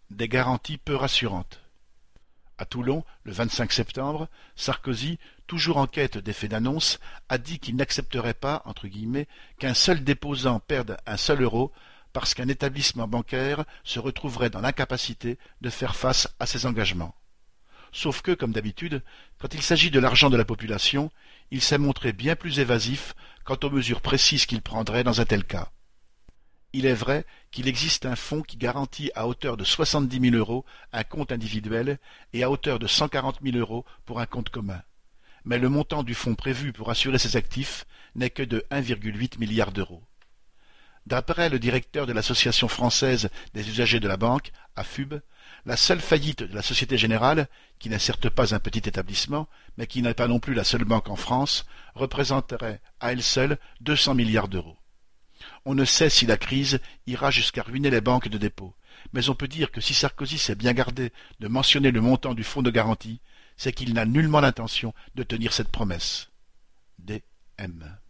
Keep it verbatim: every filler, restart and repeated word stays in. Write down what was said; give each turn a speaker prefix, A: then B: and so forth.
A: Des garanties peu rassurantes. À Toulon, le vingt-cinq septembre, Sarkozy, toujours en quête d'effet d'annonce, a dit qu'il n'accepterait pas, entre guillemets, qu'un seul déposant perde un seul euro parce qu'un établissement bancaire se retrouverait dans l'incapacité de faire face à ses engagements. Sauf que, comme d'habitude, quand il s'agit de l'argent de la population, il s'est montré bien plus évasif quant aux mesures précises qu'il prendrait dans un tel cas. Il est vrai qu'il existe un fonds qui garantit à hauteur de soixante-dix mille euros un compte individuel et à hauteur de cent quarante mille euros pour un compte commun. Mais le montant du fonds prévu pour assurer ces actifs n'est que de un virgule huit milliard d'euros. D'après le directeur de l'Association française des usagers de la banque, A F U B, la seule faillite de la Société Générale, qui n'est certes pas un petit établissement, mais qui n'est pas non plus la seule banque en France, représenterait à elle seule deux cents milliards d'euros. On ne sait si la crise ira jusqu'à ruiner les banques de dépôt, mais on peut dire que si Sarkozy s'est bien gardé de mentionner le montant du fonds de garantie, c'est qu'il n'a nullement l'intention de tenir cette promesse. D M